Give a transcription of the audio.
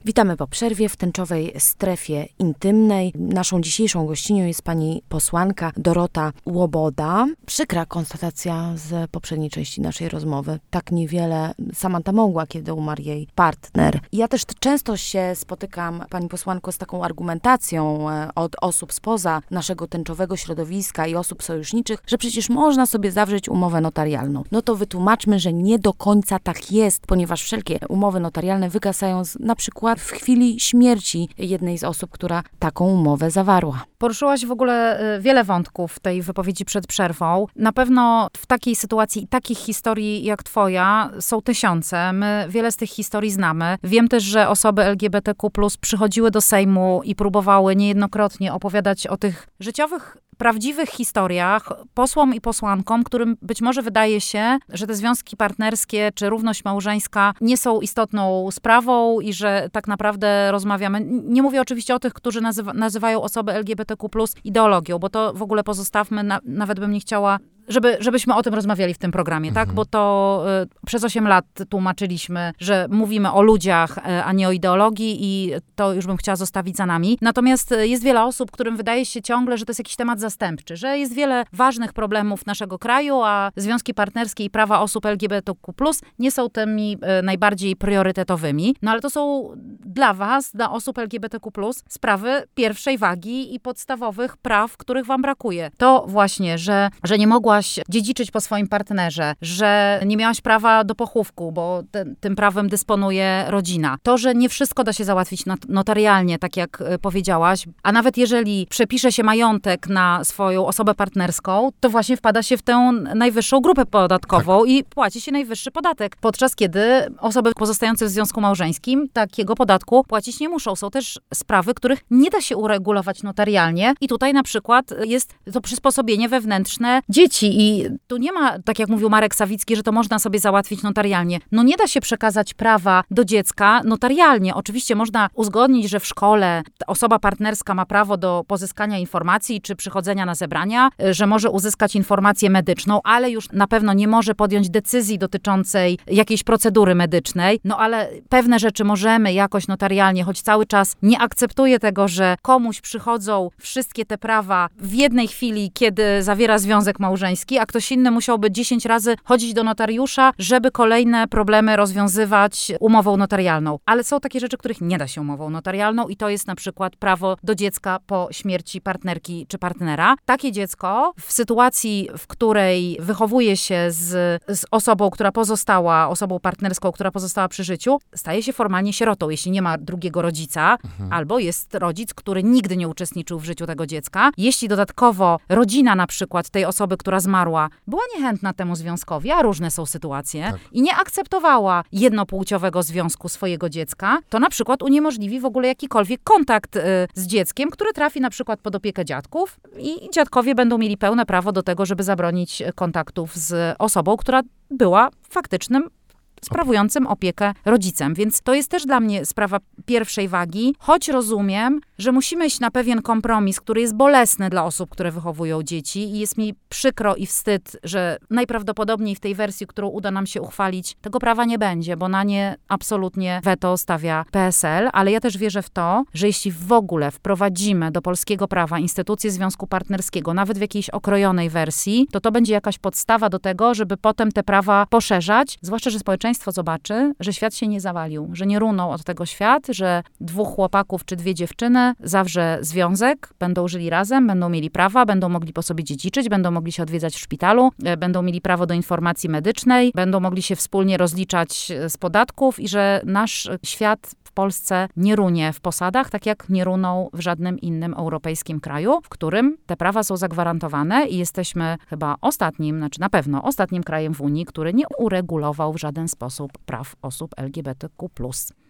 Witamy po przerwie w tęczowej strefie intymnej. Naszą dzisiejszą gościnią jest pani posłanka Dorota Łoboda. Przykra konstatacja z poprzedniej części naszej rozmowy. Tak niewiele Samanta mogła, kiedy umarł jej partner. Ja też często się spotykam, pani posłanko, z taką argumentacją od osób spoza naszego tęczowego środowiska i osób sojuszniczych, że przecież można sobie zawrzeć umowę notarialną. No to wytłumaczmy, że nie do końca tak jest, ponieważ wszelkie umowy notarialne wygasają na przykład w chwili śmierci jednej z osób, która taką umowę zawarła. Poruszyłaś w ogóle wiele wątków w tej wypowiedzi przed przerwą. Na pewno w takiej sytuacji i takich historii jak twoja są tysiące. My wiele z tych historii znamy. Wiem też, że osoby LGBTQ+ przychodziły do Sejmu i próbowały niejednokrotnie opowiadać o tych życiowych, prawdziwych historiach posłom i posłankom, którym być może wydaje się, że te związki partnerskie czy równość małżeńska nie są istotną sprawą i że tak naprawdę rozmawiamy. Nie mówię oczywiście o tych, którzy nazywają osoby LGBTQ+ ideologią, bo to w ogóle pozostawmy, nawet bym nie chciała, żebyśmy o tym rozmawiali w tym programie, tak? Bo to przez 8 lat tłumaczyliśmy, że mówimy o ludziach, a nie o ideologii i to już bym chciała zostawić za nami. Natomiast jest wiele osób, którym wydaje się ciągle, że to jest jakiś temat zastępczy, że jest wiele ważnych problemów naszego kraju, a związki partnerskie i prawa osób LGBTQ+ nie są tymi najbardziej priorytetowymi. No ale to są dla was, dla osób LGBTQ+, sprawy pierwszej wagi i podstawowych praw, których wam brakuje. To właśnie, że nie mogłaś dziedziczyć po swoim partnerze, że nie miałaś prawa do pochówku, bo tym prawem dysponuje rodzina. To, że nie wszystko da się załatwić notarialnie, tak jak powiedziałaś, a nawet jeżeli przepisze się majątek na swoją osobę partnerską, to właśnie wpada się w tę najwyższą grupę podatkową i płaci się najwyższy podatek. Podczas kiedy osoby pozostające w związku małżeńskim takiego podatku płacić nie muszą. Są też sprawy, których nie da się uregulować notarialnie i tutaj na przykład jest to przysposobienie wewnętrzne dzieci i tu nie ma, tak jak mówił Marek Sawicki, że to można sobie załatwić notarialnie. No nie da się przekazać prawa do dziecka notarialnie. Oczywiście można uzgodnić, że w szkole osoba partnerska ma prawo do pozyskania informacji czy przychodzenia na zebrania, że może uzyskać informację medyczną, ale już na pewno nie może podjąć decyzji dotyczącej jakiejś procedury medycznej. No ale pewne rzeczy możemy jakoś notarialnie, choć cały czas nie akceptuję tego, że komuś przychodzą wszystkie te prawa w jednej chwili, kiedy zawiera związek małżeński, a ktoś inny musiałby 10 razy chodzić do notariusza, żeby kolejne problemy rozwiązywać umową notarialną. Ale są takie rzeczy, których nie da się umową notarialną i to jest na przykład prawo do dziecka po śmierci partnerki czy partnera. Takie dziecko w sytuacji, w której wychowuje się z osobą, która pozostała, osobą partnerską, która pozostała przy życiu, staje się formalnie sierotą, jeśli nie ma drugiego rodzica, albo jest rodzic, który nigdy nie uczestniczył w życiu tego dziecka. Jeśli dodatkowo rodzina na przykład tej osoby, która zmarła, była niechętna temu związkowi, a różne są sytuacje, i nie akceptowała jednopłciowego związku swojego dziecka, to na przykład uniemożliwi w ogóle jakikolwiek kontakt z dzieckiem, który trafi na przykład pod opiekę dziadków i dziadkowie będą mieli pełne prawo do tego, żeby zabronić kontaktów z osobą, która była faktycznym sprawującym opiekę rodzicem. Więc to jest też dla mnie sprawa pierwszej wagi, choć rozumiem, że musimy iść na pewien kompromis, który jest bolesny dla osób, które wychowują dzieci i jest mi przykro i wstyd, że najprawdopodobniej w tej wersji, którą uda nam się uchwalić, tego prawa nie będzie, bo na nie absolutnie weto stawia PSL, ale ja też wierzę w to, że jeśli w ogóle wprowadzimy do polskiego prawa instytucję związku partnerskiego, nawet w jakiejś okrojonej wersji, to będzie jakaś podstawa do tego, żeby potem te prawa poszerzać, zwłaszcza, że społeczeństwo zobaczy, że świat się nie zawalił, że nie runął od tego świat, że 2 chłopaków czy 2 dziewczyny zawrze związek, będą żyli razem, będą mieli prawa, będą mogli po sobie dziedziczyć, będą mogli się odwiedzać w szpitalu, będą mieli prawo do informacji medycznej, będą mogli się wspólnie rozliczać z podatków i że nasz świat w Polsce nie runie w posadach, tak jak nie runął w żadnym innym europejskim kraju, w którym te prawa są zagwarantowane i jesteśmy chyba na pewno ostatnim krajem w Unii, który nie uregulował w żaden sposób praw osób LGBTQ+.